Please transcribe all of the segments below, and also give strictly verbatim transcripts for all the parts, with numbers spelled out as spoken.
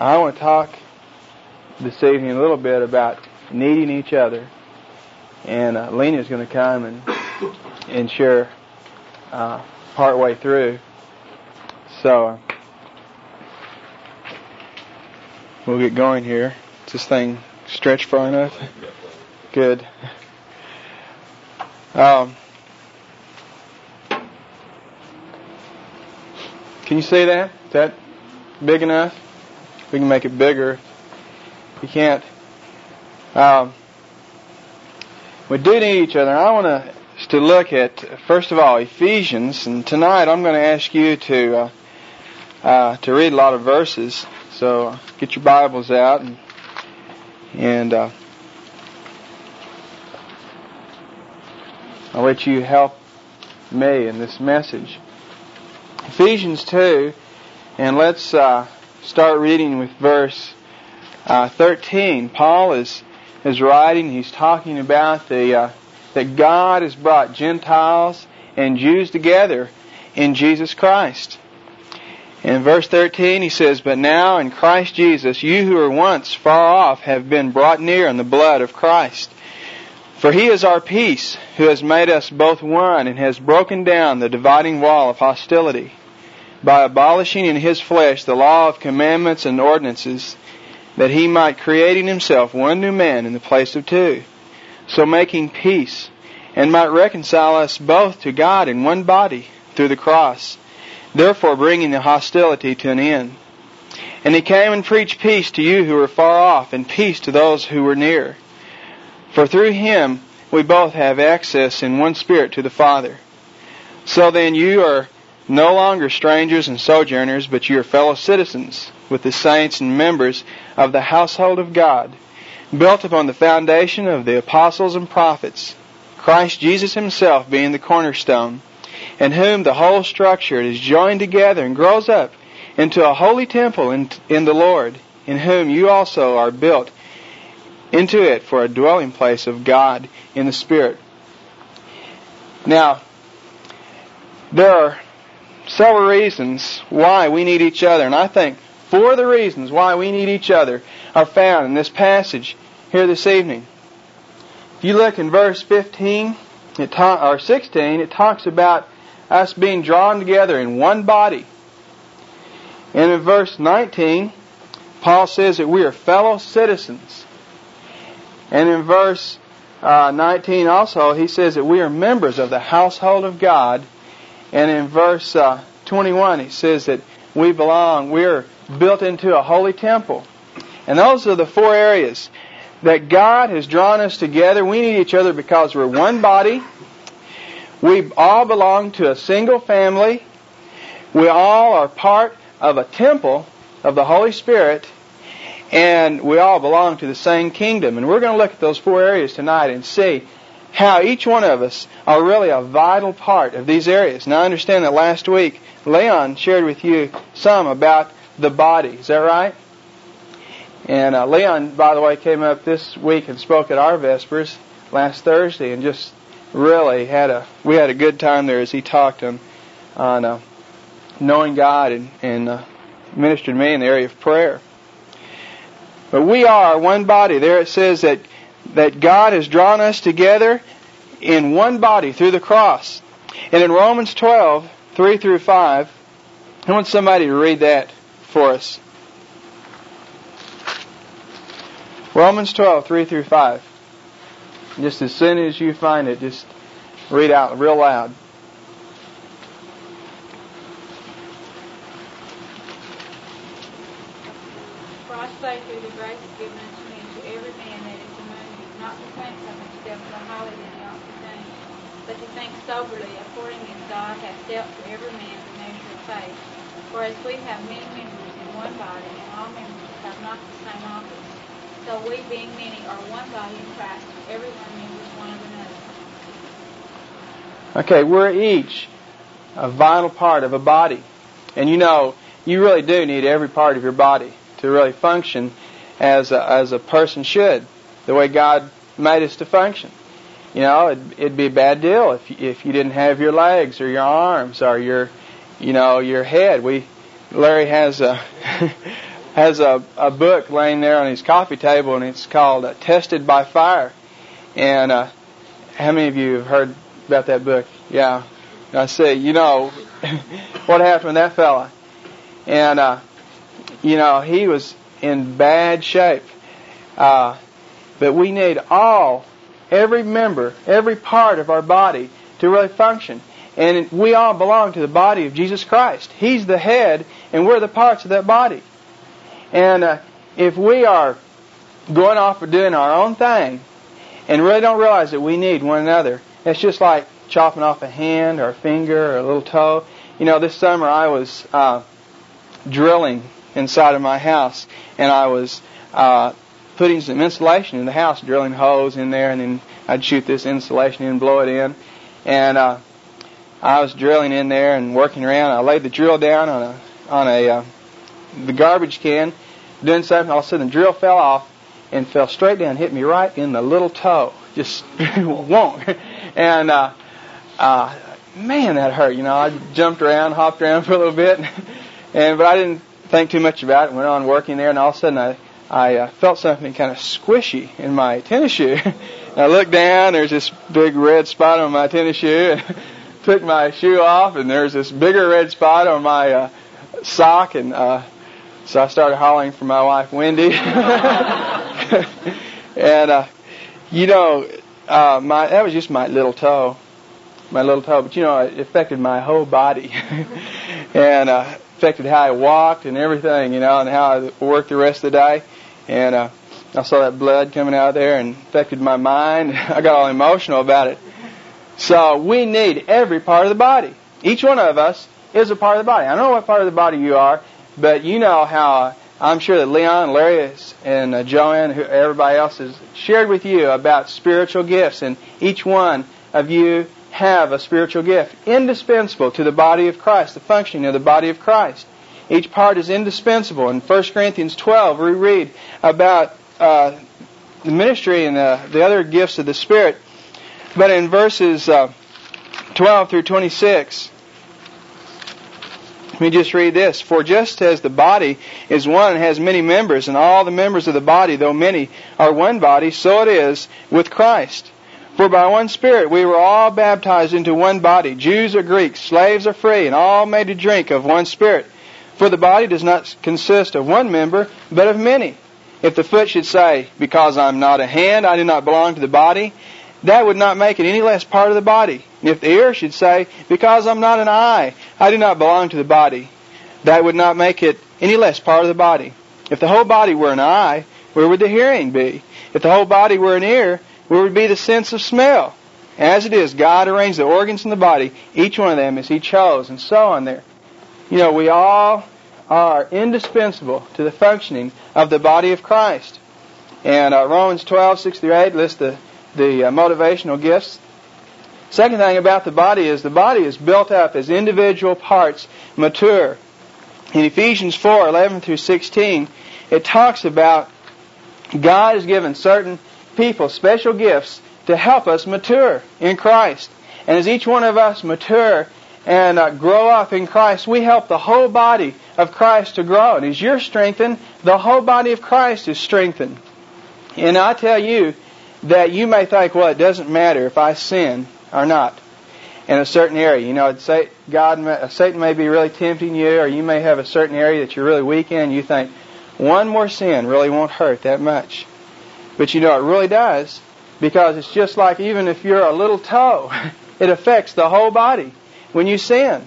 I want to talk this evening a little bit about needing each other. And uh, Lena is going to come and and share uh, part way through. So uh, we'll get going here. Is this thing stretched far enough? Good. Um, can you see that? Is that big enough? We can make it bigger. You can't. Um, we do need each other. I want us to look at, first of all, Ephesians. And tonight I'm going to ask you to uh, uh, to read a lot of verses. So uh, get your Bibles out and and uh, I'll let you help me in this message. Ephesians two, and let's uh, start reading with verse uh, thirteen. Paul is is writing. He's talking about the uh, that God has brought Gentiles and Jews together in Jesus Christ. In verse thirteen, he says, "But now in Christ Jesus, you who were once far off have been brought near in the blood of Christ. For He is our peace, who has made us both one and has broken down the dividing wall of hostility, by abolishing in His flesh the law of commandments and ordinances, that He might create in Himself one new man in the place of two, so making peace, and might reconcile us both to God in one body through the cross, therefore bringing the hostility to an end. And He came and preached peace to you who were far off, and peace to those who were near. For through Him we both have access in one Spirit to the Father. So then you are no longer strangers and sojourners, but you are fellow citizens with the saints and members of the household of God, built upon the foundation of the apostles and prophets, Christ Jesus Himself being the cornerstone, in whom the whole structure is joined together and grows up into a holy temple in, in the Lord, in whom you also are built into it for a dwelling place of God in the Spirit." Now, there are several reasons why we need each other, and I think four of the reasons why we need each other are found in this passage here this evening. If you look in verse fifteen it ta- or sixteen, it talks about us being drawn together in one body. And in verse nineteen, Paul says that we are fellow citizens. And in verse uh, nineteen also, he says that we are members of the household of God. And in verse uh, twenty-one, he says that we belong, we're built into a holy temple. And those are the four areas that God has drawn us together. We need each other because we're one body. We all belong to a single family. We all are part of a temple of the Holy Spirit. And we all belong to the same kingdom. And we're going to look at those four areas tonight and see how each one of us are really a vital part of these areas. Now, I understand that last week Leon shared with you some about the body. Is that right? And uh, Leon, by the way, came up this week and spoke at our Vespers last Thursday, and just really had a we had a good time there as he talked on on uh, knowing God and, and uh, ministered to me in the area of prayer. But we are one body. There it says that that God has drawn us together in one body through the cross. And in Romans twelve, three through five, I want somebody to read that for us. Romans twelve, three through five. Just as soon as you find it, just read out real loud. For I say through the grace given unto me, to every man that is among you, not to think of himself more highly than he ought to think, but to think soberly, according as God hath dealt to every man the measure of faith. For as we have many members in one body, and all members have not the same office, so we, being many, are one body in Christ, every one members one of another. Okay, we're each a vital part of a body. And you know, you really do need every part of your body to really function as a, as a person should, the way God made us to function. You know, it'd, it'd be a bad deal if you, if you didn't have your legs or your arms or your, you know, your head. We, Larry has a has a, a book laying there on his coffee table, and it's called uh, Tested by Fire. And uh, how many of you have heard about that book? Yeah. And I say, you know, what happened to that fella? And, uh, you know, he was in bad shape. Uh, but we need all, every member, every part of our body to really function. And we all belong to the body of Jesus Christ. He's the head, and we're the parts of that body. And uh, if we are going off and doing our own thing and really don't realize that we need one another, it's just like chopping off a hand or a finger or a little toe. You know, this summer I was uh, drilling inside of my house, and I was uh, putting some insulation in the house, drilling holes in there, and then I'd shoot this insulation in, blow it in. And uh, I was drilling in there and working around. I laid the drill down on a on a uh, the garbage can, doing something. All of a sudden, the drill fell off and fell straight down, hit me right in the little toe. Just won't. And uh, uh, man, that hurt. You know, I jumped around, hopped around for a little bit, and but I didn't think too much about it. Went on working there, and all of a sudden, I I uh, felt something kind of squishy in my tennis shoe. And I looked down. There's this big red spot on my tennis shoe. Took my shoe off, and there's this bigger red spot on my uh, sock, and uh, so I started hollering for my wife, Wendy. And uh, you know, uh, my that was just my little toe, my little toe, but you know, it affected my whole body, and uh, affected how I walked and everything, you know, and how I worked the rest of the day, and uh, I saw that blood coming out of there, and affected my mind. I got all emotional about it. So we need every part of the body. Each one of us is a part of the body. I don't know what part of the body you are, but you know how uh, I'm sure that Leon, Larry, and uh, Joanne, who, everybody else has shared with you about spiritual gifts, and each one of you have a spiritual gift indispensable to the body of Christ, the functioning of the body of Christ. Each part is indispensable. In First Corinthians twelve, we read about uh, the ministry and the, the other gifts of the Spirit. But in verses uh, twelve through twenty-six, let me just read this. For just as the body is one and has many members, and all the members of the body, though many, are one body, so it is with Christ. For by one Spirit we were all baptized into one body, Jews or Greeks, slaves or free, and all made to drink of one Spirit. For the body does not consist of one member, but of many. If the foot should say, because I'm not a hand, I do not belong to the body, that would not make it any less part of the body. If the ear should say, because I'm not an eye, I do not belong to the body, that would not make it any less part of the body. If the whole body were an eye, where would the hearing be? If the whole body were an ear, where would be the sense of smell? As it is, God arranged the organs in the body, each one of them as He chose, and so on there. You know, we all are indispensable to the functioning of the body of Christ. And uh, Romans twelve, six through eight lists the the uh, motivational gifts. Second thing about the body is the body is built up as individual parts mature. In Ephesians four, eleven through sixteen, it talks about God has given certain people special gifts to help us mature in Christ. And as each one of us mature and uh, grow up in Christ, we help the whole body of Christ to grow. And as you're strengthened, the whole body of Christ is strengthened. And I tell you, that you may think, well, it doesn't matter if I sin or not in a certain area. You know, say God, may, Satan may be really tempting you, or you may have a certain area that you're really weak in. You think, one more sin really won't hurt that much. But you know, it really does, because it's just like even if you're a little toe, it affects the whole body when you sin.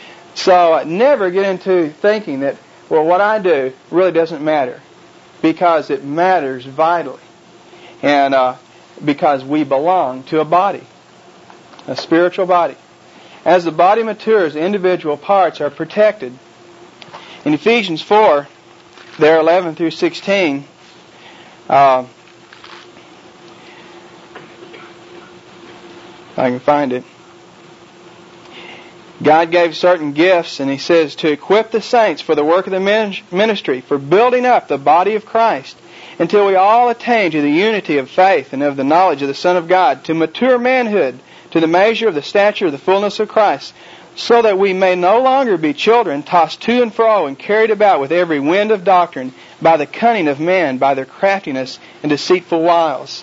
So uh, never get into thinking that, well, what I do really doesn't matter, because it matters vitally. And uh, because we belong to a body, a spiritual body. As the body matures, individual parts are protected. In Ephesians four, there eleven through sixteen, uh, if I can find it, God gave certain gifts, and He says, to equip the saints for the work of the ministry, for building up the body of Christ, until we all attain to the unity of faith and of the knowledge of the Son of God, to mature manhood, to the measure of the stature of the fullness of Christ, so that we may no longer be children, tossed to and fro and carried about with every wind of doctrine by the cunning of men, by their craftiness and deceitful wiles.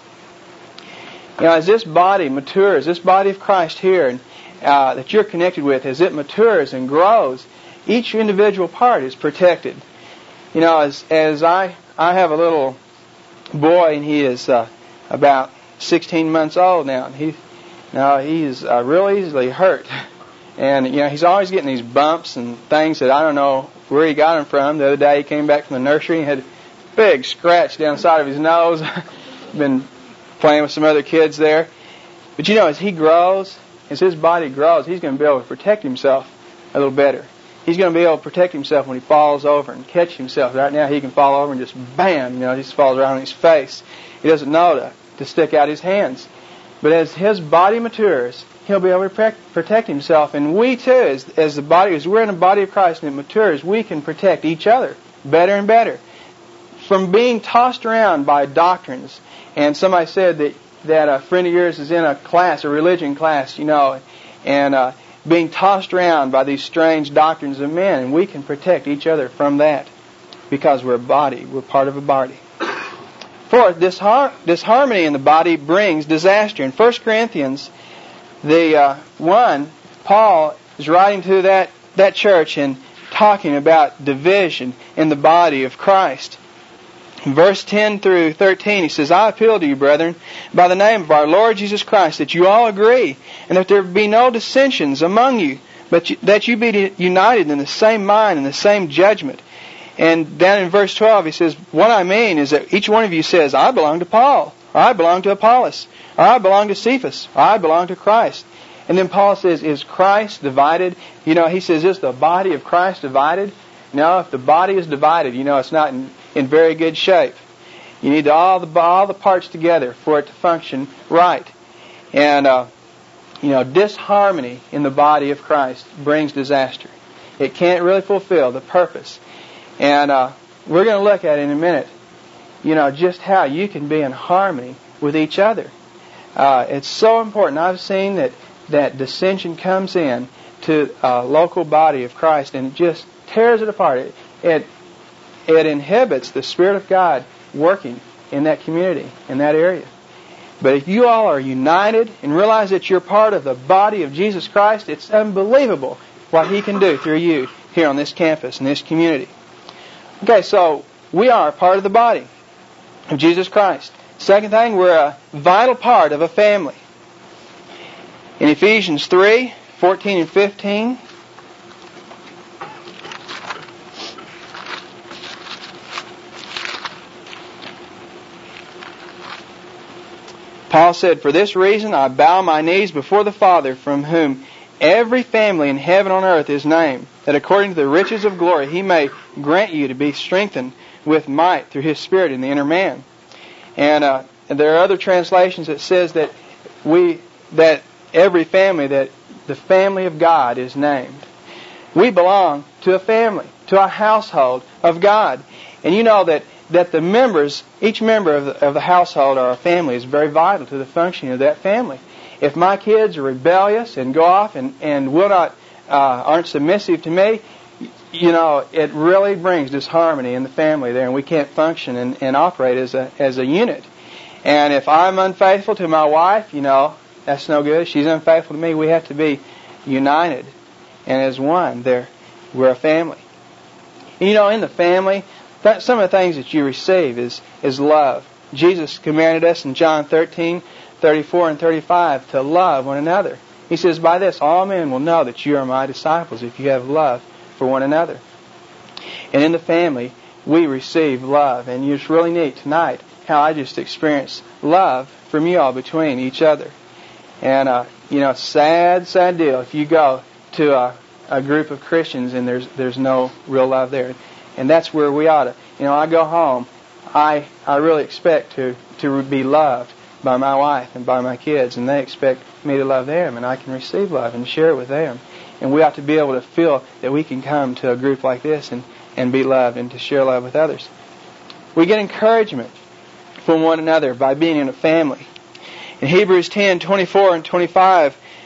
You know, as this body matures, this body of Christ here and, uh, that you're connected with, as it matures and grows, each individual part is protected. You know, as as I I have a little boy, and he is uh, about sixteen months old now. And he now he's uh, real easily hurt, and you know he's always getting these bumps and things that I don't know where he got them from. The other day he came back from the nursery and had a big scratch down the side of his nose. Been playing with some other kids there, but you know as he grows, as his body grows, he's going to be able to protect himself a little better. He's going to be able to protect himself when he falls over and catch himself. Right now he can fall over and just bam, you know, he just falls right on his face. He doesn't know to, to stick out his hands. But as his body matures, he'll be able to protect, protect himself. And we too, as, as the body, as we're in the body of Christ and it matures, we can protect each other better and better from being tossed around by doctrines. And somebody said that, that a friend of yours is in a class, a religion class, you know, and uh, being tossed around by these strange doctrines of men, and we can protect each other from that because we're a body. We're part of a body. Fourth, dishar- disharmony in the body brings disaster. In First Corinthians, the uh, one, Paul is writing to that, that church and talking about division in the body of Christ. In verse ten through thirteen, he says, I appeal to you, brethren, by the name of our Lord Jesus Christ, that you all agree, and that there be no dissensions among you, but you, that you be united in the same mind and the same judgment. And down in verse twelve, he says, what I mean is that each one of you says, I belong to Paul, or I belong to Apollos, or I belong to Cephas, or I belong to Christ. And then Paul says, is Christ divided? You know, he says, is the body of Christ divided? No, if the body is divided, you know, it's not in, in very good shape. You need all the all the parts together for it to function right. And, uh, you know, disharmony in the body of Christ brings disaster. It can't really fulfill the purpose. And uh, we're going to look at in a minute, you know, just how you can be in harmony with each other. Uh, it's so important. I've seen that, that dissension comes in to a local body of Christ and it just tears it apart. It, it, it inhibits the Spirit of God working in that community, in that area. But if you all are united and realize that you're part of the body of Jesus Christ, it's unbelievable what He can do through you here on this campus, in this community. Okay, so we are part of the body of Jesus Christ. Second thing, we're a vital part of a family. In Ephesians three, fourteen and fifteen, Paul said, for this reason I bow my knees before the Father, from whom every family in heaven and on earth is named, that according to the riches of glory He may grant you to be strengthened with might through His Spirit in the inner man. And, uh, and there are other translations that says that we that every family, that the family of God is named. We belong to a family, to a household of God. And you know that, that the members, each member of the, of the household or a family is very vital to the functioning of that family. If my kids are rebellious and go off and, and will not uh, aren't submissive to me, you know, it really brings disharmony in the family there, and we can't function and, and operate as a as a unit. And if I'm unfaithful to my wife, you know, that's no good. If she's unfaithful to me, we have to be united and as one. There, we're a family. And, you know, in the family, that, some of the things that you receive is is love. Jesus commanded us in John thirteen, thirty-four and thirty-five to love one another. He says, by this all men will know that you are my disciples, if you have love for one another. And in the family, we receive love. And it's really neat tonight how I just experienced love from you all between each other. And, uh, you know, sad, sad deal if you go to a, a group of Christians and there's there's no real love there. And that's where we ought to. You know, I go home, I I really expect to, to be loved by my wife and by my kids, and they expect me to love them, and I can receive love and share it with them. And we ought to be able to feel that we can come to a group like this and, and be loved and to share love with others. We get encouragement from one another by being in a family. In Hebrews ten, twenty-four and twenty-five,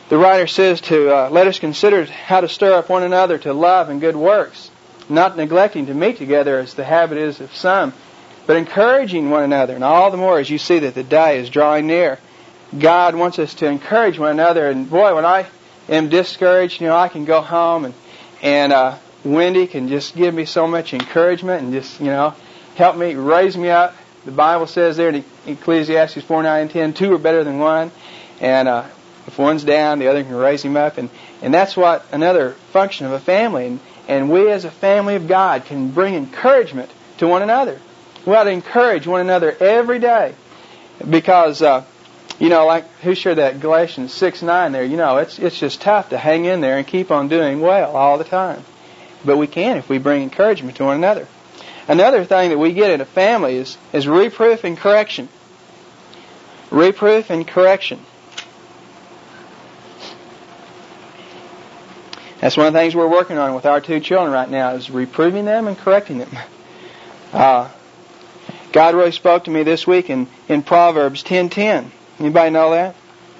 the writer says to uh, let us consider how to stir up one another to love and good works, not neglecting to meet together as the habit is of some, but encouraging one another, and all the more as you see that the day is drawing near. God wants us to encourage one another, and boy, when I am discouraged, you know, I can go home and and uh, Wendy can just give me so much encouragement and just, you know, help me, raise me up. The Bible says there in Ecclesiastes four, nine, and ten, two are better than one, and uh, if one's down, the other can raise him up, and and that's what another function of a family, and and we as a family of God can bring encouragement to one another. We ought to encourage one another every day, because. Uh, You know, like who shared that Galatians six nine there? You know, it's it's just tough to hang in there and keep on doing well all the time. But we can if we bring encouragement to one another. Another thing that we get in a family is, is reproof and correction. Reproof and correction. That's one of the things we're working on with our two children right now, is reproving them and correcting them. Uh, God really spoke to me this week in, in Proverbs ten ten. Anybody know that?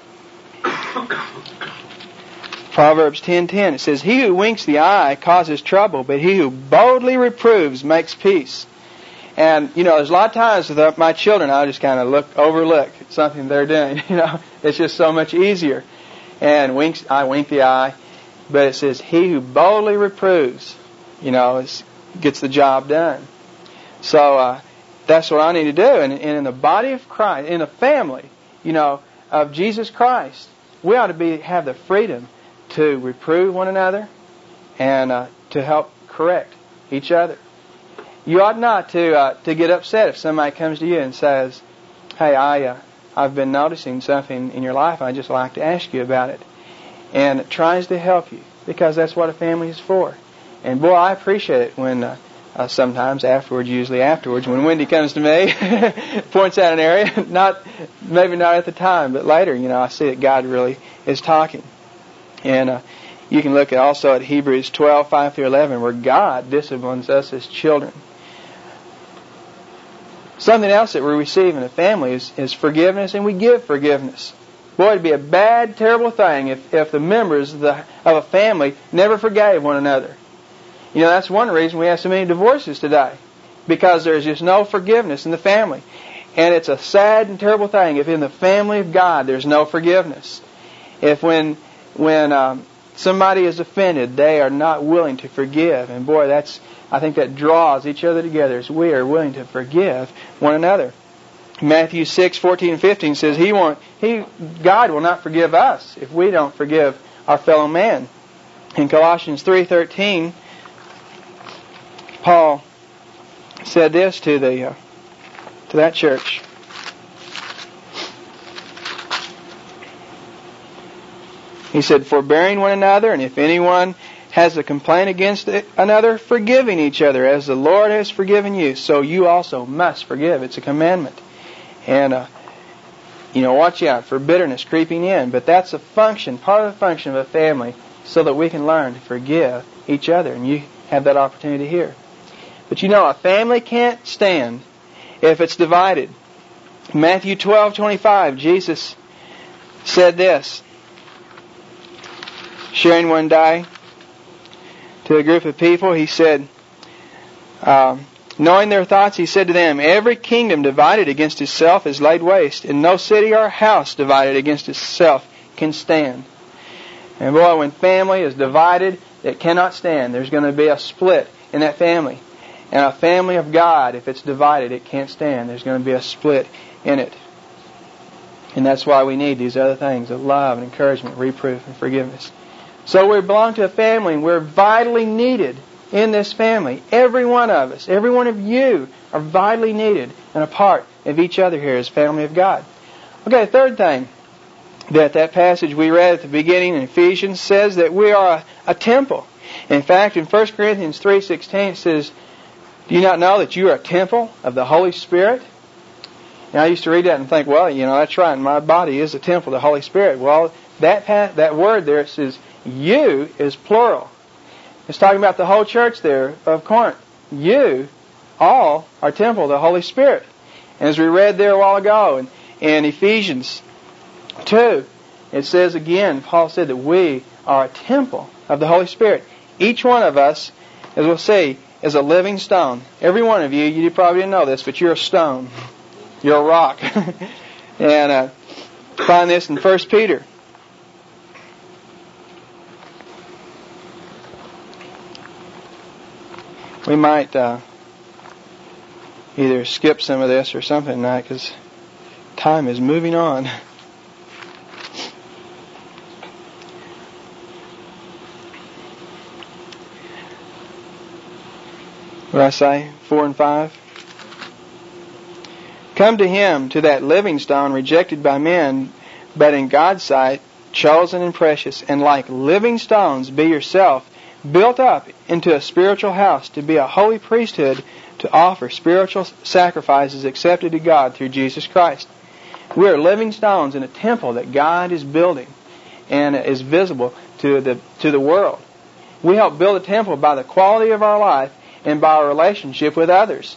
Proverbs ten ten. It says, "He who winks the eye causes trouble, but he who boldly reproves makes peace." And, you know, there's a lot of times with my children, I just kind of look, overlook something they're doing. You know, it's just so much easier. And winks, I wink the eye. But it says, "He who boldly reproves," you know, is, gets the job done. So, uh, that's what I need to do. And, and in the body of Christ, in a family, you know, of Jesus Christ, we ought to be have the freedom to reprove one another and uh, to help correct each other. You ought not to uh, to get upset if somebody comes to you and says, "Hey, I uh, I've been noticing something in your life. I'd just like to ask you about it," and it tries to help you, because that's what a family is for. And boy, I appreciate it when. Uh, Uh, sometimes afterwards, usually afterwards, when Wendy comes to me, points out an area, not maybe not at the time, but later, you know, I see that God really is talking. And uh, you can look at also at Hebrews twelve, five through eleven, where God disciplines us as children. Something else that we receive in a family is, is forgiveness, and we give forgiveness. Boy, it'd be a bad, terrible thing if, if the members of, the, of a family never forgave one another. You know, that's one reason we have so many divorces today, because there's just no forgiveness in the family. And it's a sad and terrible thing if in the family of God there's no forgiveness. If when when um, somebody is offended, they are not willing to forgive. And boy, that's I think that draws each other together, as we are willing to forgive one another. Matthew six, fourteen and fifteen says, He won't, He, God will not forgive us if we don't forgive our fellow man. In Colossians three thirteen, Paul said this to the uh, to that church. He said, "Forbearing one another, and if anyone has a complaint against another, forgiving each other, as the Lord has forgiven you, so you also must forgive." It's a commandment. And, uh, you know, watch out for bitterness creeping in. But that's a function, part of the function of a family, so that we can learn to forgive each other. And you have that opportunity here. But you know, a family can't stand if it's divided. Matthew twelve twenty-five, Jesus said this, sharing one day to a group of people. He said, um, knowing their thoughts, He said to them, "Every kingdom divided against itself is laid waste, and no city or house divided against itself can stand." And boy, when family is divided, it cannot stand. There's going to be a split in that family. And a family of God, if it's divided, it can't stand. There's going to be a split in it. And that's why we need these other things of love and encouragement, reproof and forgiveness. So we belong to a family, and we're vitally needed in this family. Every one of us, every one of you are vitally needed and a part of each other here as family of God. Okay, third thing that that passage we read at the beginning in Ephesians says that we are a, a temple. In fact, in First Corinthians three sixteen it says, "Do you not know that you are a temple of the Holy Spirit?" And I used to read that and think, well, you know, that's right. My body is a temple of the Holy Spirit. Well, that that word there, it says, "you" is plural. It's talking about the whole church there of Corinth. You, all, are temple of the Holy Spirit. And as we read there a while ago in, in Ephesians two, it says again, Paul said that we are a temple of the Holy Spirit. Each one of us, as we'll see, is a living stone. Every one of you, you probably didn't know this, but you're a stone. You're a rock. And uh, find this in First Peter. We might uh, either skip some of this or something tonight because time is moving on. What did I say? Four and five? Come to Him, to that living stone rejected by men, but in God's sight chosen and precious, and like living stones be yourself built up into a spiritual house, to be a holy priesthood, to offer spiritual sacrifices accepted to God through Jesus Christ. We are living stones in a temple that God is building and is visible to the to the world. We help build a temple by the quality of our life and by our relationship with others.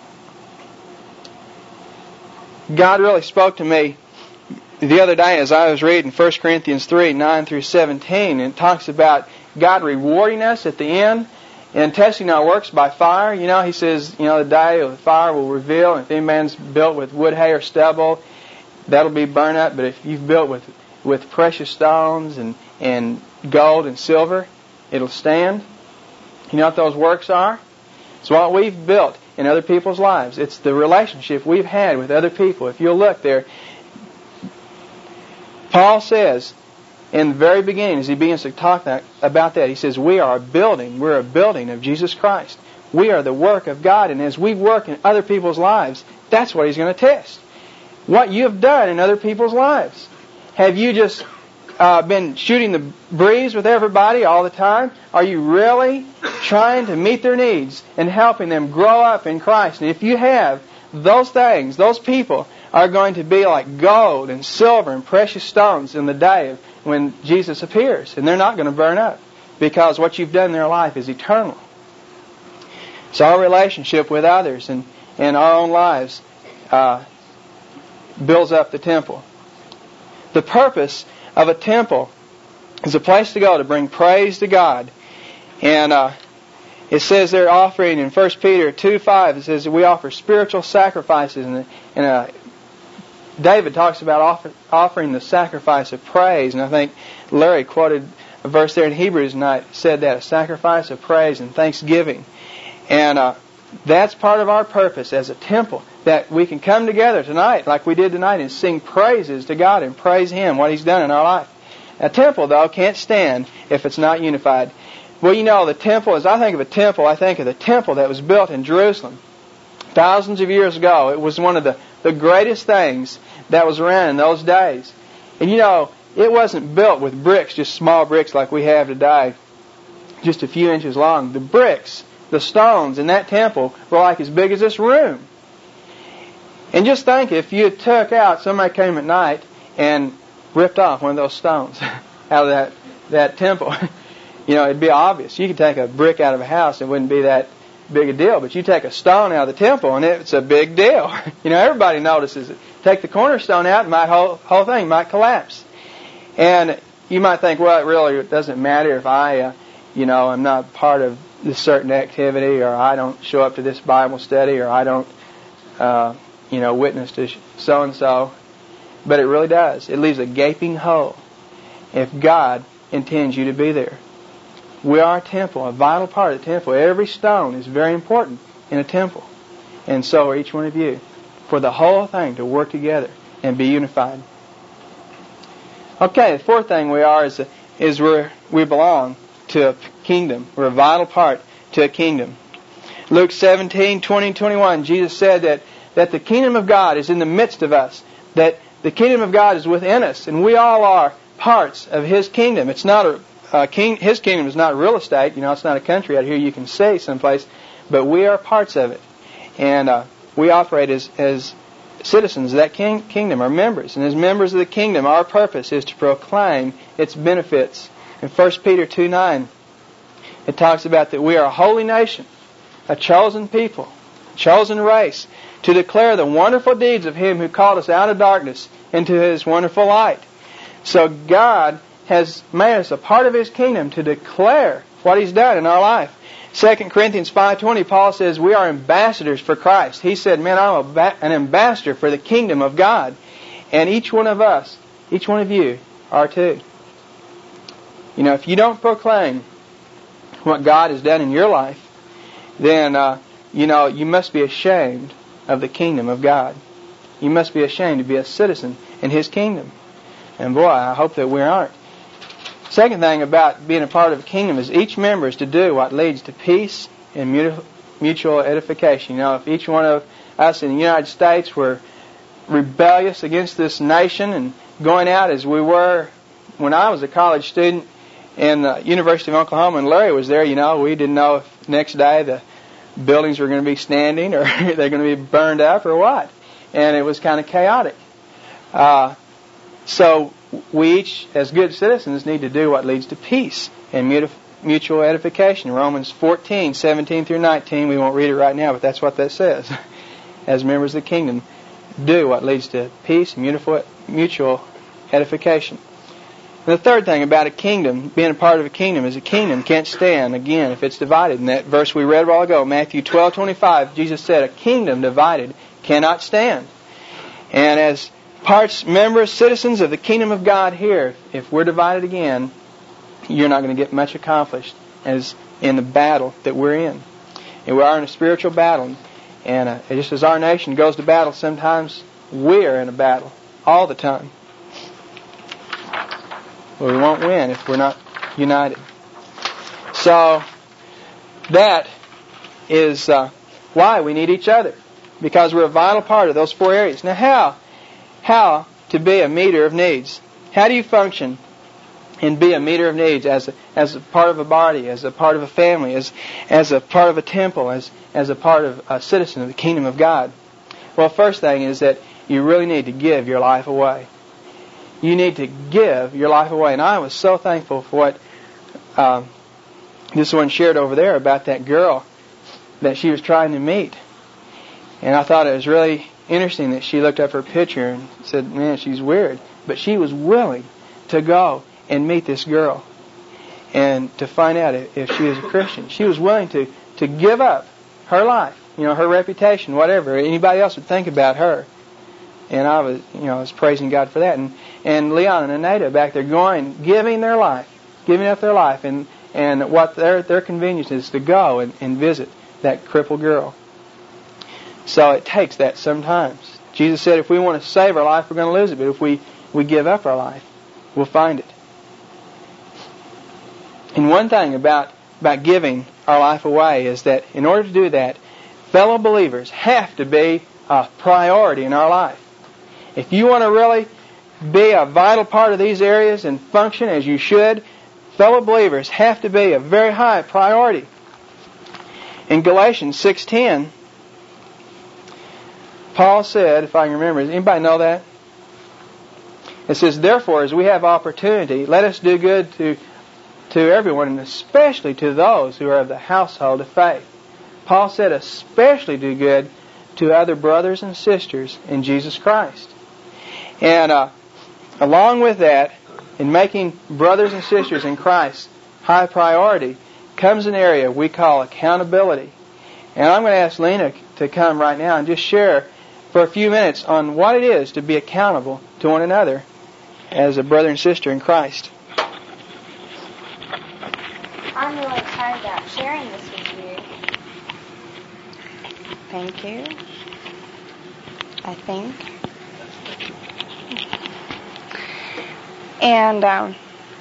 God really spoke to me the other day as I was reading First Corinthians three, nine through seventeen, and it talks about God rewarding us at the end and testing our works by fire. You know, He says, you know, the day of the fire will reveal, and if any man's built with wood, hay, or stubble, that'll be burned up. But if you've built with, with precious stones and, and gold and silver, it'll stand. You know what those works are? It's what we've built in other people's lives. It's the relationship we've had with other people. If you'll look there, Paul says in the very beginning, as he begins to talk that, about that, he says, we are a building. We're a building of Jesus Christ. We are the work of God. And as we work in other people's lives, that's what He's going to test. What you have done in other people's lives. Have you just uh, been shooting the breeze with everybody all the time? Are you really trying to meet their needs and helping them grow up in Christ? And if you have, those things, those people are going to be like gold and silver and precious stones in the day of when Jesus appears. And they're not going to burn up because what you've done in their life is eternal. So our relationship with others and, and our own lives uh, builds up the temple. The purpose of a temple is a place to go to bring praise to God. And uh, it says they're offering in First Peter two five, it says that we offer spiritual sacrifices. And, and uh, David talks about offer, offering the sacrifice of praise. And I think Larry quoted a verse there in Hebrews tonight, said that, a sacrifice of praise and thanksgiving. And uh, that's part of our purpose as a temple, that we can come together tonight, like we did tonight, and sing praises to God and praise Him, what He's done in our life. A temple, though, can't stand if it's not unified. Well, you know, the temple, as I think of a temple, I think of the temple that was built in Jerusalem thousands of years ago. It was one of the, the greatest things that was around in those days. And you know, it wasn't built with bricks, just small bricks like we have today, just a few inches long. The bricks, the stones in that temple were like as big as this room. And just think, if you took out, somebody came at night and ripped off one of those stones out of that, that temple, you know, it'd be obvious. You could take a brick out of a house, it wouldn't be that big a deal. But you take a stone out of the temple and it's a big deal. You know, everybody notices it. Take the cornerstone out, and the whole, whole thing might collapse. And you might think, well, it really doesn't matter if I, uh, you know, I'm not part of this certain activity, or I don't show up to this Bible study, or I don't, uh, you know, witness to so-and-so. But it really does. It leaves a gaping hole if God intends you to be there. We are a temple, a vital part of the temple. Every stone is very important in a temple. And so are each one of you. For the whole thing to work together and be unified. Okay, the fourth thing we are is, is we're, we belong to a kingdom. We're a vital part to a kingdom. Luke seventeen, twenty, twenty-one, Jesus said that, that the kingdom of God is in the midst of us. That the kingdom of God is within us. And we all are parts of His kingdom. It's not a uh, king, His kingdom is not real estate. You know, it's not a country out here you can stay someplace. But we are parts of it. And uh, we operate as, as citizens of that king, kingdom, or members. And as members of the kingdom, our purpose is to proclaim its benefits. In First Peter two nine, it talks about that we are a holy nation, a chosen people, a chosen race, to declare the wonderful deeds of Him who called us out of darkness into His wonderful light. So God has made us a part of His kingdom to declare what He's done in our life. Second Corinthians five twenty, Paul says we are ambassadors for Christ. He said, man, I'm a ba- an ambassador for the kingdom of God. And each one of us, each one of you are too. You know, if you don't proclaim what God has done in your life, then, uh, you know, you must be ashamed of the kingdom of God. You must be ashamed to be a citizen in His kingdom. And boy, I hope that we aren't. Second thing about being a part of a kingdom is each member is to do what leads to peace and mutual edification. You know, if each one of us in the United States were rebellious against this nation and going out as we were when I was a college student in the University of Oklahoma and Larry was there, you know, we didn't know if next day the buildings were going to be standing or they're going to be burned up or what. And it was kind of chaotic. Uh, so we each, as good citizens, need to do what leads to peace and mutual edification. Romans fourteen, seventeen through nineteen, we won't read it right now, but that's what that says. As members of the kingdom, do what leads to peace and mutual edification. And the third thing about a kingdom, being a part of a kingdom, is a kingdom can't stand, again, if it's divided. In that verse we read a while ago, Matthew twelve twenty-five, Jesus said, a kingdom divided cannot stand. And as parts, members, citizens of the kingdom of God here, if we're divided again, you're not going to get much accomplished as in the battle that we're in. And we are in a spiritual battle. And uh, just as our nation goes to battle, sometimes we're in a battle all the time. Well, we won't win if we're not united. So that is uh, why we need each other, because we're a vital part of those four areas. Now, how how to be a meter of needs? How do you function and be a meter of needs as a, as a part of a body, as a part of a family, as as a part of a temple, as as a part of a citizen of the kingdom of God? Well, first thing is that you really need to give your life away. You need to give your life away. And I was so thankful for what uh, this one shared over there about that girl that she was trying to meet. And I thought it was really interesting that she looked up her picture and said, man, she's weird. But she was willing to go and meet this girl and to find out if she was a Christian. She was willing to, to give up her life, you know, her reputation, whatever anybody else would think about her. And I was, you know, I was praising God for that. And and Leon and Anita back there going, giving their life, giving up their life, and, and what their their convenience is to go and, and visit that crippled girl. So it takes that sometimes. Jesus said if we want to save our life, we're going to lose it. But if we, we give up our life, we'll find it. And one thing about, about giving our life away is that in order to do that, fellow believers have to be a priority in our life. If you want to really be a vital part of these areas and function as you should, fellow believers have to be a very high priority. In Galatians six ten, Paul said, if I can remember, does anybody know that? It says, therefore, as we have opportunity, let us do good to, to everyone, and especially to those who are of the household of faith. Paul said, especially do good to other brothers and sisters in Jesus Christ. And uh, along with that, in making brothers and sisters in Christ high priority, comes an area we call accountability. And I'm going to ask Lena to come right now and just share for a few minutes on what it is to be accountable to one another as a brother and sister in Christ. I'm really excited about sharing this with you. Thank you. I think. And um,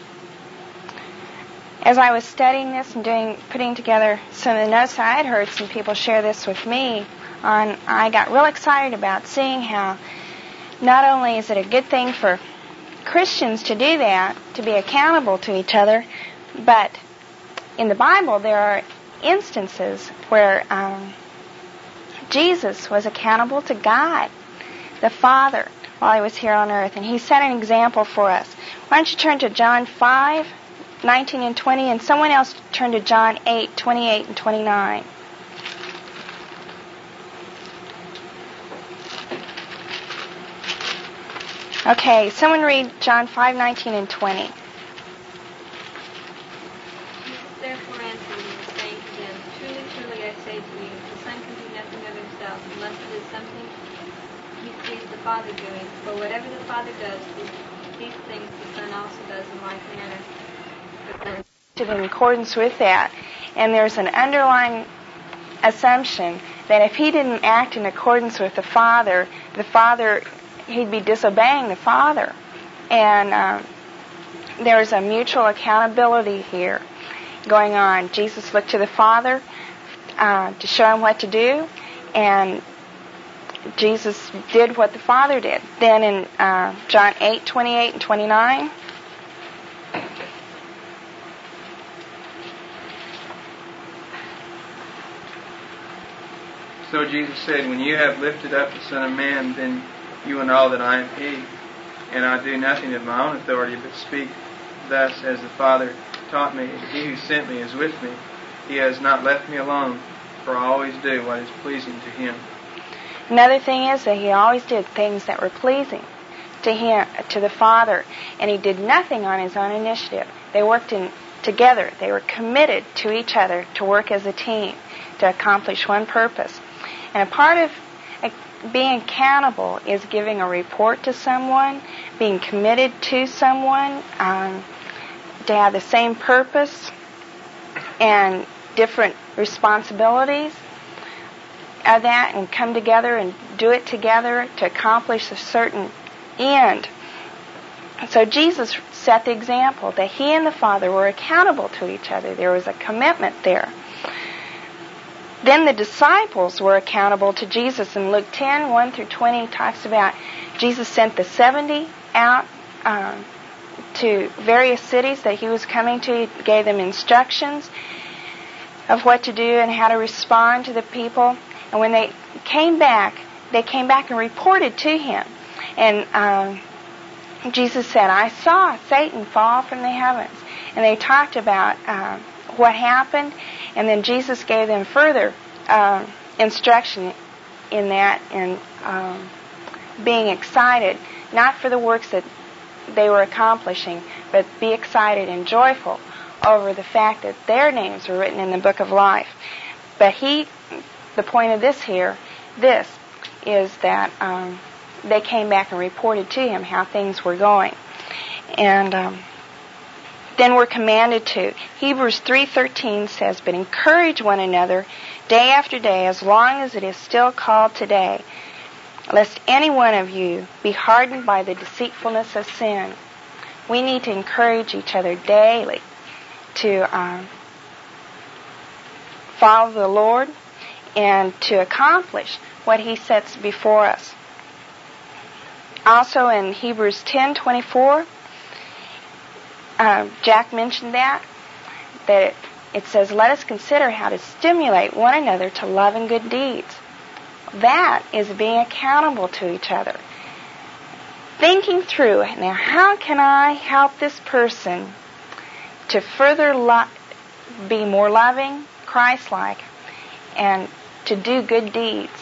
as I was studying this and doing, putting together some of the notes, I had heard some people share this with me. On, I got real excited about seeing how not only is it a good thing for Christians to do that, to be accountable to each other, but in the Bible there are instances where um, Jesus was accountable to God, the Father, while He was here on earth, and He set an example for us. Why don't you turn to John five, nineteen and twenty, and someone else turn to John eight, twenty-eight and twenty-nine. Okay, someone read John five nineteen and twenty. Jesus therefore answered and saying to them, Truly, truly, I say to you, the Son can do nothing of himself, unless it is something he sees the Father doing. For whatever the Father does, these things the Son also does in like manner. In accordance with that, and there's an underlying assumption that if he didn't act in accordance with the Father, the Father, he'd be disobeying the Father. And um, there's a mutual accountability here going on. Jesus looked to the Father uh, to show him what to do, and Jesus did what the Father did. Then in uh, John eight twenty-eight and twenty-nine, So Jesus said, When you have lifted up the Son of Man, then you will know that I am He. And I do nothing of my own authority, but speak thus as the Father taught me. And He who sent me is with me. He has not left me alone, for I always do what is pleasing to Him. Another thing is that he always did things that were pleasing to him, to the Father, and he did nothing on his own initiative. They worked in together. They were committed to each other to work as a team to accomplish one purpose. And a part of being accountable is giving a report to someone, being committed to someone, um, to have the same purpose and different responsibilities of that, and come together and do it together to accomplish a certain end. So Jesus set the example that he and the Father were accountable to each other. There was a commitment there. Then the disciples were accountable to Jesus. In Luke ten, one through twenty, talks about Jesus sent the seventy out um, to various cities that he was coming to. He gave them instructions of what to do and how to respond to the people. And when they came back, they came back and reported to him. And um, Jesus said, I saw Satan fall from the heavens. And they talked about um, what happened. And then Jesus gave them further uh, instruction in that, and um, being excited, not for the works that they were accomplishing, but be excited and joyful over the fact that their names were written in the book of life. But he, the point of this here, this, is that um, they came back and reported to him how things were going. And um, then we're commanded to. Hebrews three thirteen says, But encourage one another day after day, as long as it is still called today, lest any one of you be hardened by the deceitfulness of sin. We need to encourage each other daily to um, follow the Lord and to accomplish what he sets before us. Also in Hebrews ten twenty-four, uh, Jack mentioned that, that it, it says, Let us consider how to stimulate one another to love and good deeds. That is being accountable to each other. Thinking through, now how can I help this person to further lo- be more loving, Christ-like, and to do good deeds?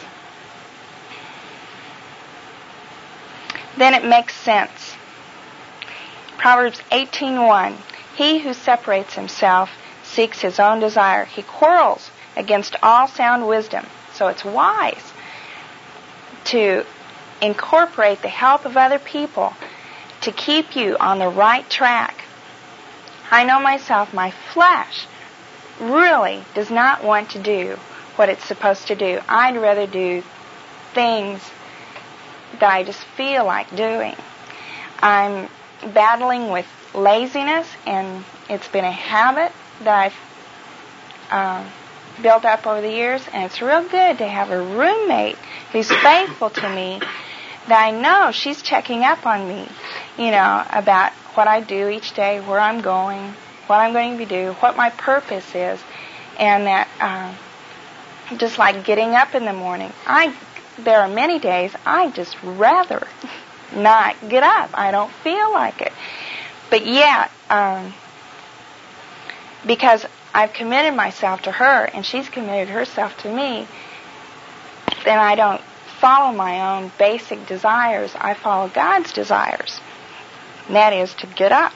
Then it makes sense. Proverbs eighteen one, He who separates himself seeks his own desire. He quarrels against all sound wisdom. So it's wise to incorporate the help of other people to keep you on the right track. I know myself, my flesh really does not want to do what it's supposed to do. I'd rather do things that I just feel like doing. I'm battling with laziness, and it's been a habit that I've uh, built up over the years, and it's real good to have a roommate who's faithful to me, that I know she's checking up on me, you know, about what I do each day, where I'm going, what I'm going to do, what my purpose is, and that uh, just like getting up in the morning, I there are many days I just rather not get up. I don't feel like it. But yet, um, because I've committed myself to her and she's committed herself to me, then I don't follow my own basic desires. I follow God's desires. And that is to get up.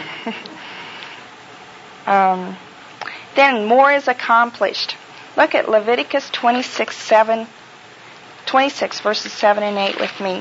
um, then more is accomplished. Look at Leviticus twenty-six, seven, twenty-six verses seven and eight with me.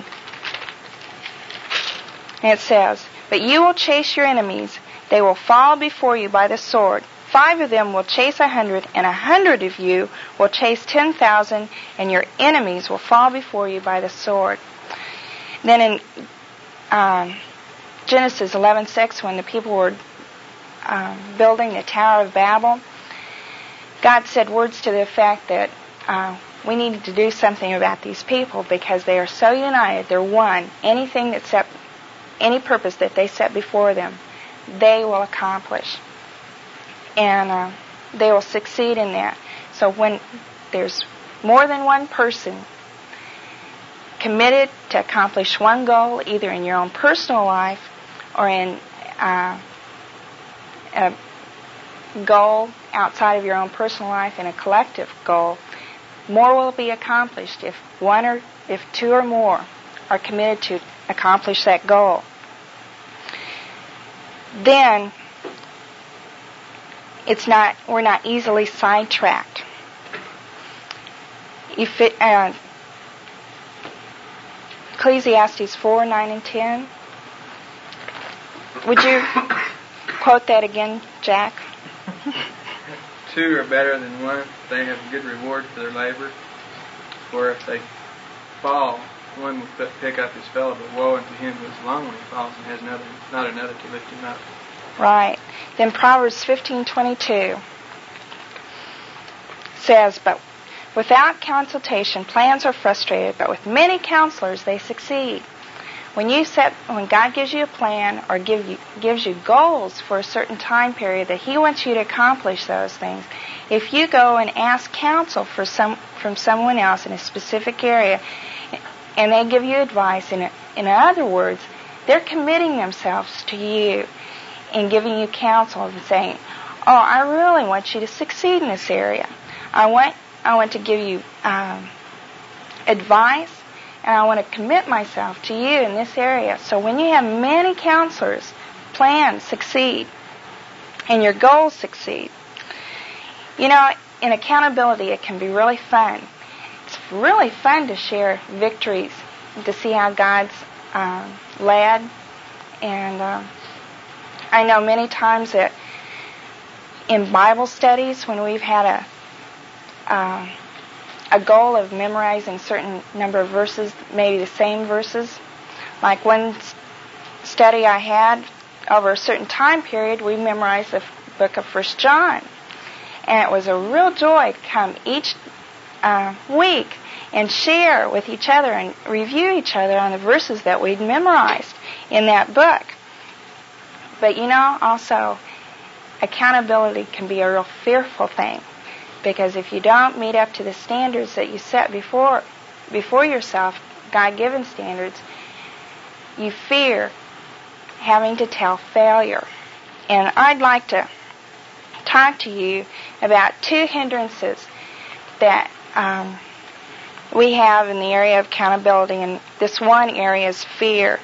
And it says, "But you will chase your enemies. They will fall before you by the sword. Five of them will chase a hundred, and a hundred of you will chase ten thousand, and your enemies will fall before you by the sword." Then in um, Genesis eleven six, when the people were um, building the Tower of Babel, God said words to the effect that uh, we needed to do something about these people because they are so united. They're one. Anything that set, any purpose that they set before them, they will accomplish. And uh, they will succeed in that. So when there's more than one person committed to accomplish one goal, either in your own personal life or in uh, a goal outside of your own personal life and a collective goal, more will be accomplished if one or if two or more are committed to accomplish that goal. Then it's not we're not easily sidetracked. If it, uh, Ecclesiastes four, nine, and ten. Would you quote that again, Jack? Two are better than one. They have good reward for their labor. For if they fall, one will pick up his fellow, but woe unto him who is alone when he falls and has another, not another to lift him up. Right. Then Proverbs fifteen twenty-two says, "But without consultation, plans are frustrated, but with many counselors, they succeed." When you set, when God gives you a plan or give you, gives you goals for a certain time period that He wants you to accomplish those things, if you go and ask counsel for some from someone else in a specific area, and they give you advice, in in other words, they're committing themselves to you and giving you counsel and saying, "Oh, I really want you to succeed in this area. I want I want to give you um, advice, and I want to commit myself to you in this area." So when you have many counselors, plans succeed, and your goals succeed. You know, in accountability, it can be really fun. It's really fun to share victories, to see how God's uh, led. And uh, I know many times that in Bible studies, when we've had a uh, a goal of memorizing a certain number of verses, maybe the same verses, like one study I had, over a certain time period, we memorized the book of First John. And it was a real joy to come each uh, week and share with each other and review each other on the verses that we'd memorized in that book. But you know, also, accountability can be a real fearful thing, because if you don't meet up to the standards that you set before before yourself, God-given standards, you fear having to tell failure. And I'd like to talk to you about two hindrances that um, we have in the area of accountability, and this one area is fear.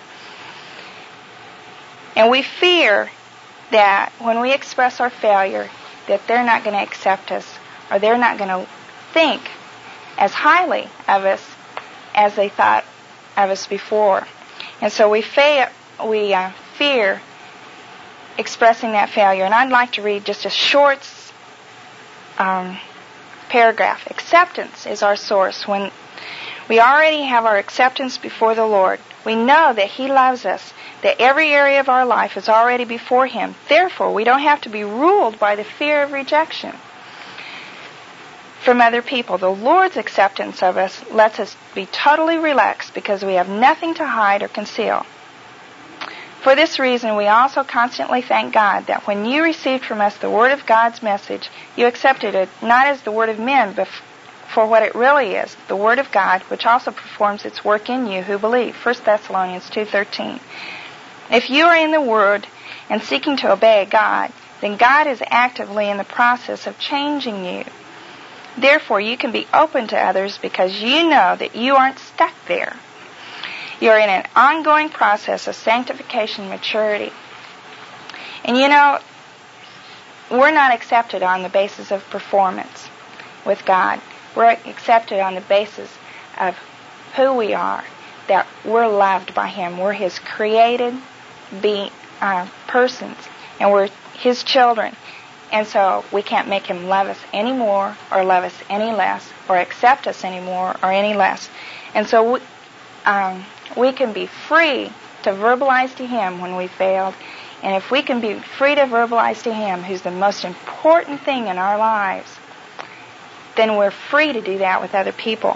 And we fear that when we express our failure, that they're not going to accept us, or they're not going to think as highly of us as they thought of us before. And so we, fa- we uh, fear expressing that failure. And I'd like to read just a short um, paragraph. Acceptance is our source. When we already have our acceptance before the Lord, we know that He loves us, that every area of our life is already before Him. Therefore, we don't have to be ruled by the fear of rejection from other people. The Lord's acceptance of us lets us be totally relaxed because we have nothing to hide or conceal. For this reason, we also constantly thank God that when you received from us the word of God's message, you accepted it not as the word of men, but for what it really is, the word of God, which also performs its work in you who believe. First Thessalonians two thirteen. If you are in the word and seeking to obey God, then God is actively in the process of changing you. Therefore, you can be open to others because you know that you aren't stuck there. You're in an ongoing process of sanctification and maturity. And you know, we're not accepted on the basis of performance with God. We're accepted on the basis of who we are, that we're loved by Him. We're His created be, uh, persons, and we're His children. And so we can't make Him love us any more or love us any less or accept us any more or any less. And so we, um, we can be free to verbalize to Him when we failed. And if we can be free to verbalize to Him, who's the most important thing in our lives, then we're free to do that with other people.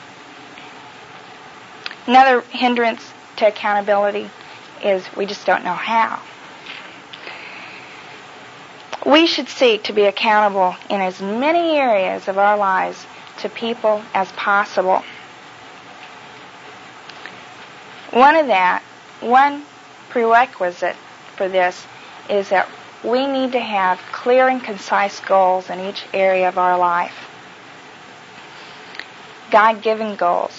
Another hindrance to accountability is we just don't know how. We should seek to be accountable in as many areas of our lives to people as possible. One of that, one prerequisite for this is that we need to have clear and concise goals in each area of our life. God-given goals.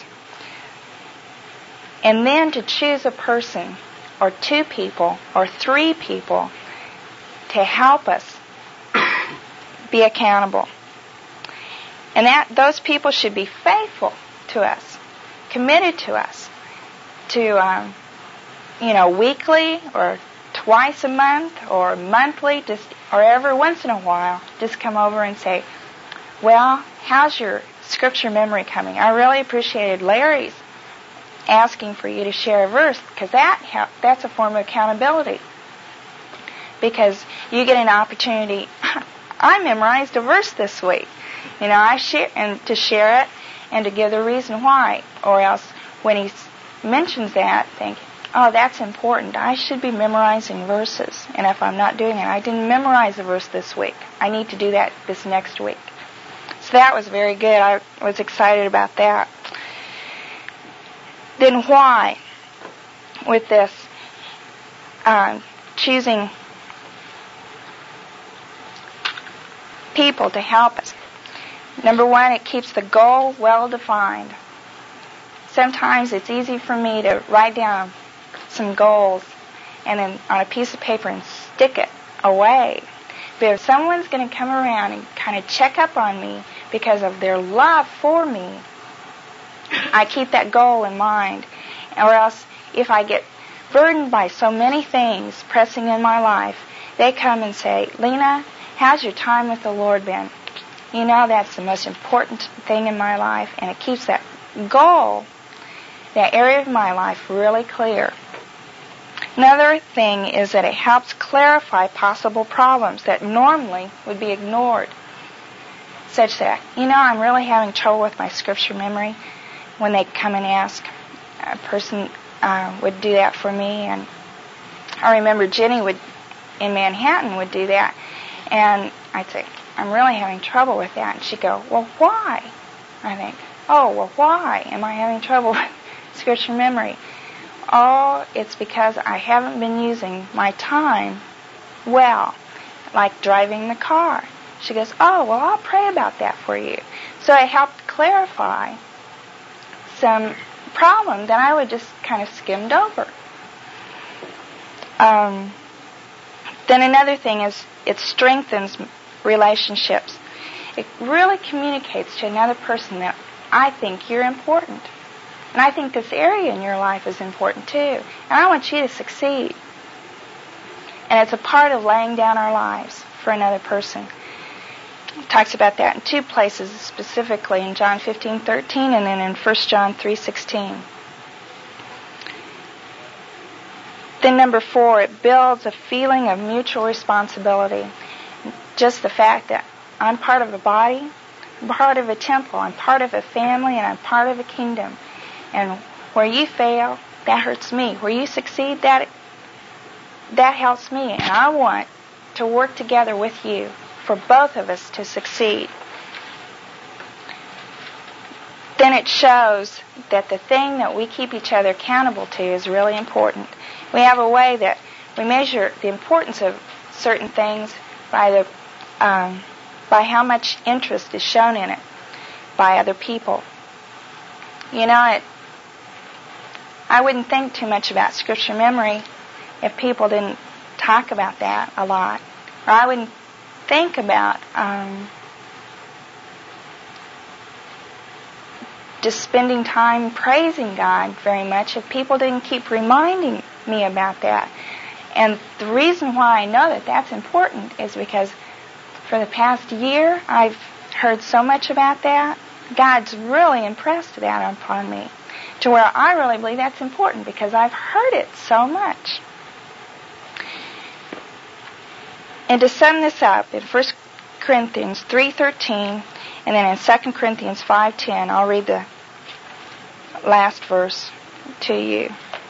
And then to choose a person or two people or three people to help us be accountable. And that those people should be faithful to us, committed to us, to, um, you know, weekly or twice a month or monthly, just or every once in a while, just come over and say, well, how's your scripture memory coming? I really appreciated Larry's asking for you to share a verse, because that that's a form of accountability. Because you get an opportunity. I memorized a verse this week. You know, I share and to share it and to give the reason why. Or else, when he mentions that, think, oh, that's important. I should be memorizing verses. And if I'm not doing it, I didn't memorize a verse this week. I need to do that this next week. So that was very good. I was excited about that. Then why, with this, uh, choosing people to help us? Number one, it keeps the goal well defined. Sometimes it's easy for me to write down some goals and then on a piece of paper and stick it away. But if someone's going to come around and kind of check up on me because of their love for me, I keep that goal in mind. Or else, if I get burdened by so many things pressing in my life, they come and say, Lena, how's your time with the Lord been? You know, that's the most important thing in my life, and it keeps that goal, that area of my life, really clear. Another thing is that it helps clarify possible problems that normally would be ignored. Such that, you know, I'm really having trouble with my scripture memory. When they come and ask, a person uh, would do that for me. And I remember Jenny would, in Manhattan, would do that. And I'd say, I'm really having trouble with that. And she'd go, well, why? I think, oh, well, why am I having trouble with scripture memory? Oh, it's because I haven't been using my time well, like driving the car. She goes, oh, well, I'll pray about that for you. So I helped clarify some problem that I would just kind of skimmed over. Um, then another thing is it strengthens relationships. It really communicates to another person that I think you're important. And I think this area in your life is important too. And I want you to succeed. And it's a part of laying down our lives for another person. It talks about that in two places, specifically in John fifteen thirteen and then in First John three sixteen. Then number four, it builds a feeling of mutual responsibility. Just the fact that I'm part of a body, I'm part of a temple, I'm part of a family, and I'm part of a kingdom. And where you fail, that hurts me. Where you succeed, that that helps me. And I want to work together with you for both of us to succeed. Then it shows that the thing that we keep each other accountable to is really important. We have a way that we measure the importance of certain things by the um, by how much interest is shown in it by other people. You know, it, I wouldn't think too much about Scripture memory if people didn't talk about that a lot. Or I wouldn't think about um, just spending time praising God very much if people didn't keep reminding me about that. And the reason why I know that that's important is because for the past year I've heard so much about that. God's really impressed that upon me to where I really believe that's important because I've heard it so much. And to sum this up, in First Corinthians three thirteen and then in Second Corinthians five ten, I'll read the last verse to you.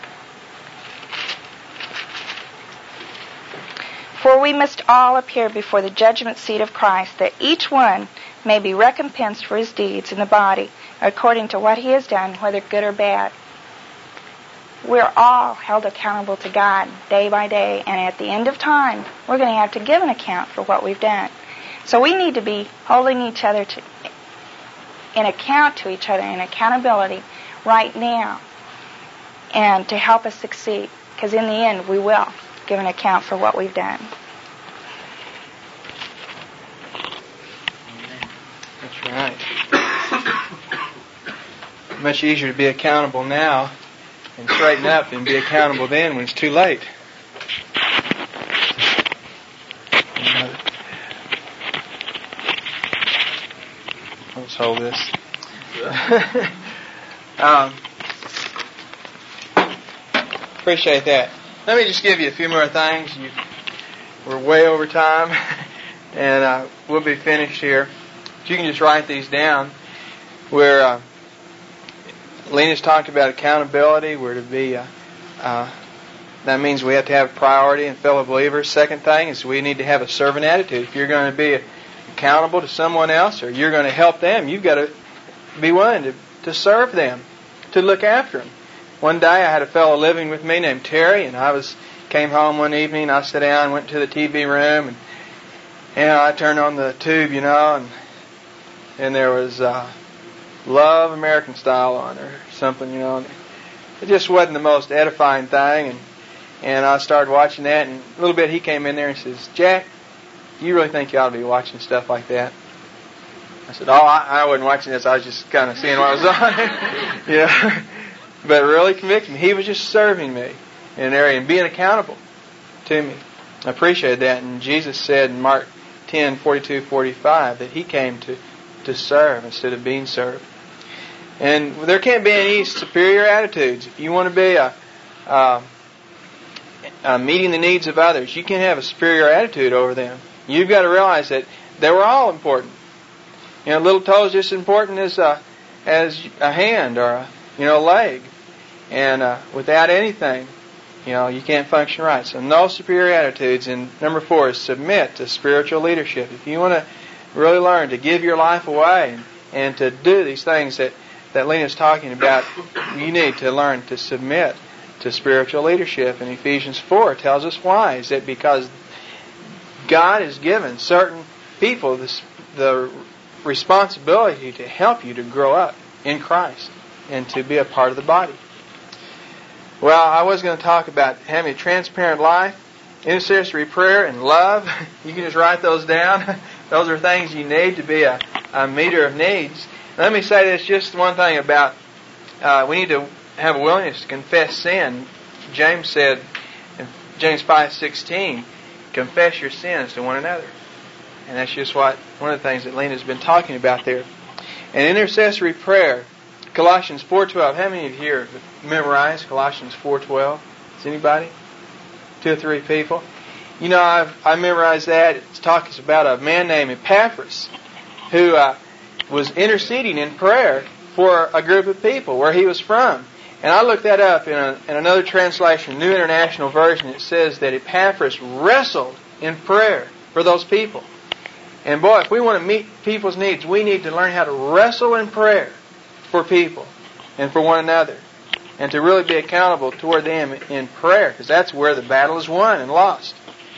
For we must all appear before the judgment seat of Christ, that each one may be recompensed for his deeds in the body, according to what he has done, whether good or bad. We're all held accountable to God day by day, and at the end of time, we're going to have to give an account for what we've done. So we need to be holding each other to, in account to each other, in accountability right now, and to help us succeed, because in the end, we will give an account for what we've done. That's right. Much easier to be accountable now and straighten up than be accountable then when it's too late. Let's hold this. um, appreciate that. Let me just give you a few more things. You, we're way over time, and uh, we'll be finished here. But you can just write these down. Where uh, Lena's talked about accountability. We're to be. Uh, uh, that means we have to have priority in fellow believers. Second thing is we need to have a servant attitude. If you're going to be accountable to someone else, or you're going to help them, you've got to be willing to, to serve them, to look after them. One day I had a fellow living with me named Terry, and I was came home one evening. I sat down, went to the T V room, and you know, I turned on the tube, you know, and and there was uh, Love American Style on or something, you know. It just wasn't the most edifying thing, and and I started watching that, and a little bit he came in there and says, "Jack, you really think you ought to be watching stuff like that?" I said, "Oh, I, I wasn't watching this. I was just kind of seeing what was on." You know. But it really convicted me. He was just serving me in an area and being accountable to me. I appreciated that. And Jesus said in Mark ten forty-two forty-five that He came to, to serve instead of being served. And there can't be any superior attitudes. If you want to be a, a, a meeting the needs of others, you can't have a superior attitude over them. You've got to realize that they were all important. You know, a little toe is just as important as a, as a hand or a you know leg. And uh, without anything, you know, you can't function right. So no superior attitudes. And number four is submit to spiritual leadership. If you want to really learn to give your life away and, and to do these things that, that Lena's talking about, you need to learn to submit to spiritual leadership. And Ephesians four tells us why. Is that because God has given certain people this, the responsibility to help you to grow up in Christ and to be a part of the body. Well, I was going to talk about having a transparent life, intercessory prayer, and love. You can just write those down. Those are things you need to be a, a meter of needs. Let me say this, just one thing about uh, we need to have a willingness to confess sin. James said in James five sixteen, confess your sins to one another. And that's just what one of the things that Lena's been talking about there. And intercessory prayer, Colossians four twelve. How many of you here have memorized Colossians four twelve? Is anybody? Two or three people? You know, I've I memorized that. It's talking about a man named Epaphras who uh, was interceding in prayer for a group of people where he was from. And I looked that up in, a, in another translation, New International Version. It says that Epaphras wrestled in prayer for those people. And boy, if we want to meet people's needs, we need to learn how to wrestle in prayer for people and for one another, and to really be accountable toward them in prayer, because that's where the battle is won and lost.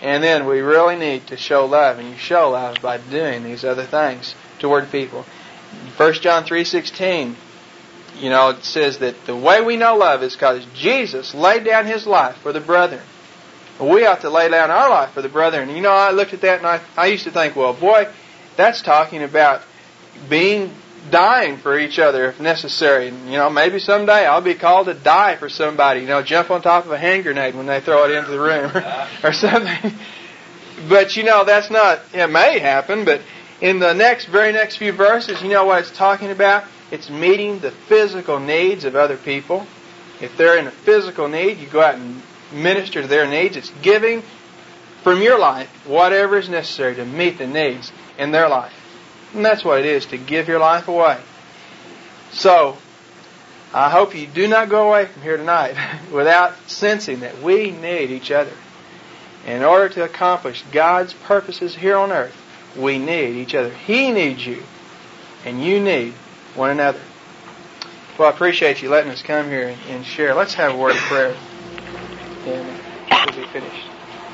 And then we really need to show love, and you show love by doing these other things toward people. First John three sixteen, you know, it says that the way we know love is because Jesus laid down His life for the brethren. We ought to lay down our life for the brethren. You know, I looked at that and I, I used to think, well, boy, that's talking about being, dying for each other if necessary. And, you know, maybe someday I'll be called to die for somebody. You know, jump on top of a hand grenade when they throw it into the room or, or something. But, you know, that's not, it may happen, but in the next, very next few verses, you know what it's talking about? It's meeting the physical needs of other people. If they're in a physical need, you go out and minister to their needs. It's giving from your life whatever is necessary to meet the needs in their life. And that's what it is, to give your life away. So, I hope you do not go away from here tonight without sensing that we need each other. In order to accomplish God's purposes here on earth, we need each other. He needs you, and you need one another. Well, I appreciate you letting us come here and, and share. Let's have a word of prayer. And we'll be finished.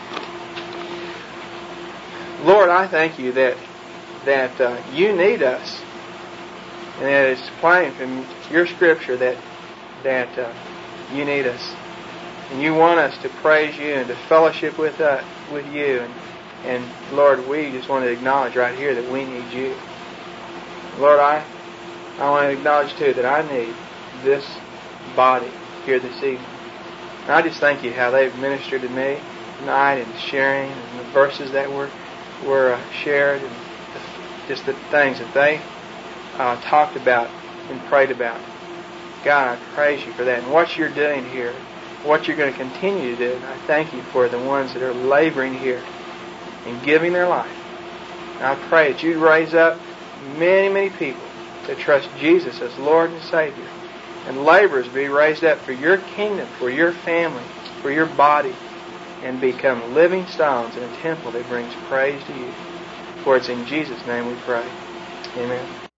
Lord, I thank you that that uh, you need us, and that it's plain from your Scripture that that uh, you need us, and you want us to praise you and to fellowship with uh, with you, and and Lord, we just want to acknowledge right here that we need you. Lord, I I want to acknowledge too that I need this body here this evening. And I just thank you how they've ministered to me tonight and sharing and the verses that were were uh, shared and just the things that they uh, talked about and prayed about. God, I praise you for that. And what you're doing here, what you're going to continue to do, and I thank you for the ones that are laboring here and giving their life. And I pray that you'd raise up many, many people that trust Jesus as Lord and Savior. And laborers be raised up for your kingdom, for your family, for your body, and become living stones in a temple that brings praise to you. For it's in Jesus' name we pray. Amen.